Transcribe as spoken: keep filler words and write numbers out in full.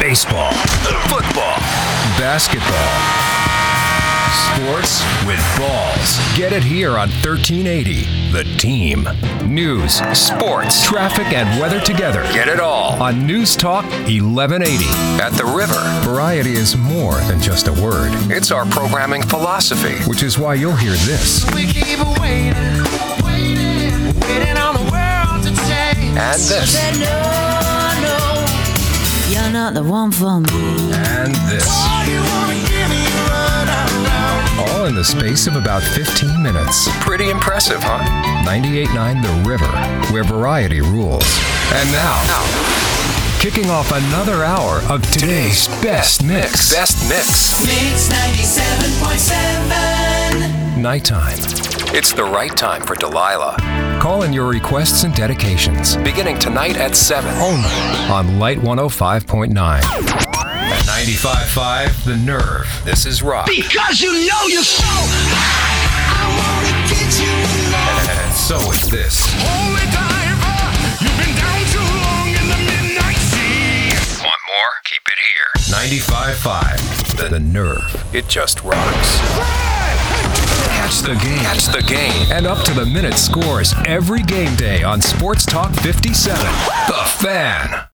Baseball, football, basketball. Sports with balls. Get it here on thirteen eighty. The Team. News, sports, traffic, and weather together. Get it all on News Talk eleven eighty. At The River, variety is more than just a word. It's our programming philosophy, which is why you'll hear this. We keep waiting, waiting, waiting on the world to change. And this. Said, no, no, you're not the one for me. And this. Oh, you wanna give me a run around. All in the space of about fifteen minutes. Pretty impressive, huh? ninety-eight point nine The River, where variety rules. And now, kicking off another hour of today's best mix. Best mix. Mix ninety-seven point seven. Nighttime. It's the right time for Delilah. Call in your requests and dedications, beginning tonight at seven. Only on Light one oh five point nine. At ninety-five point five, The Nerve. This is rock. Because you know you're so high, I wanna get you alone. And so is this. Holy diver, you've been down too long in the midnight sea. Want more? Keep it here. ninety-five point five. The, the Nerve. It just rocks. Catch the game. Catch the game. And up to the minute scores every game day on Sports Talk fifty-seven. The Fan.